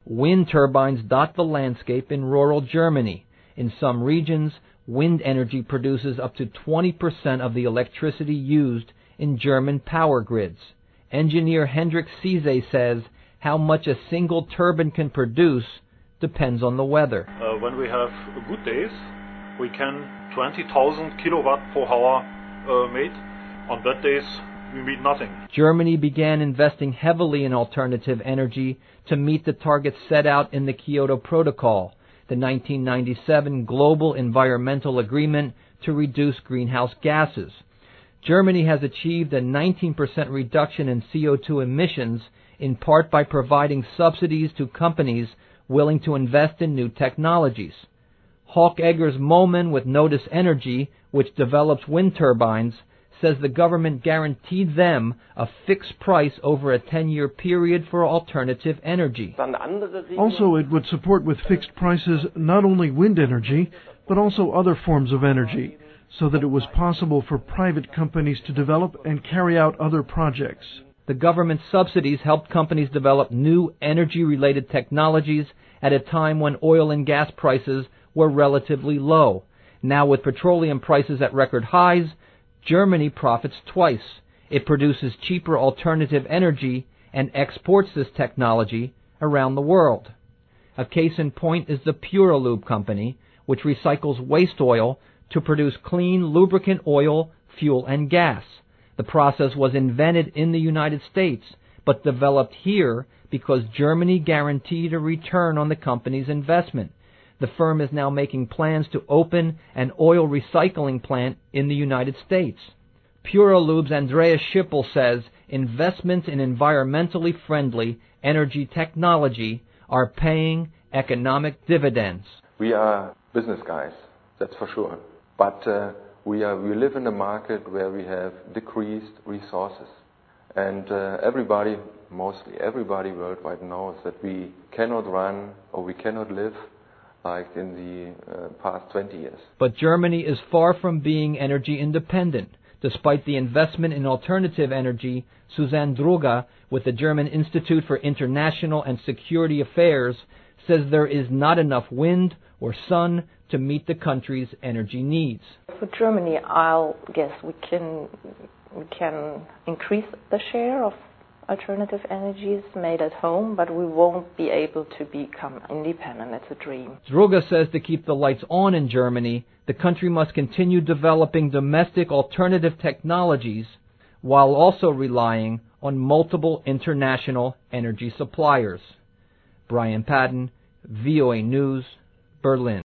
Wind turbines dot the landscape in rural Germany. In some regions, wind energy produces up to 20% of the electricity used in German power grids. Engineer Hendrik Ciese says how much a single turbine can produce depends on the weather. When we have good days, we can 20,000 kilowatt per hour made. On bad days, we meet nothing. Germany began investing heavily in alternative energy to meet the targets set out in the Kyoto Protocol, the 1997 Global Environmental Agreement to reduce greenhouse gases. Germany has achieved a 19% reduction in CO2 emissions, in part by providing subsidies to companies willing to invest in new technologies. Hawk Eggers Momen with Notus Energy, which develops wind turbines, says the government guaranteed them a fixed price over a 10-year period for alternative energy. Also, it would support with fixed prices not only wind energy, but also other forms of energy, so that it was possible for private companies to develop and carry out other projects. The government subsidies helped companies develop new energy-related technologies at a time when oil and gas prices were relatively low. Now, with petroleum prices at record highs, Germany profits twice. It produces cheaper alternative energy and exports this technology around the world. A case in point is the Puralube company, which recycles waste oil to produce clean lubricant oil, fuel, and gas. The process was invented in the United States, but developed here because Germany guaranteed a return on the company's investment. The firm is now making plans to open an oil recycling plant in the United States. Puralube's Andreas Schippel says investments in environmentally friendly energy technology are paying economic dividends. We are business guys, that's for sure. But we live in a market where we have decreased resources. And mostly everybody worldwide knows that we cannot run or we cannot live like in the past 20 years. But Germany is far from being energy independent. Despite the investment in alternative energy, Susanne Druga with the German Institute for International and Security Affairs says there is not enough wind or sun to meet the country's energy needs. For Germany, I'll guess we can increase the share of alternative energies made at home, but we won't be able to become independent. It's a dream. Druga says to keep the lights on in Germany, the country must continue developing domestic alternative technologies while also relying on multiple international energy suppliers. Brian Patton, VOA News, Berlin.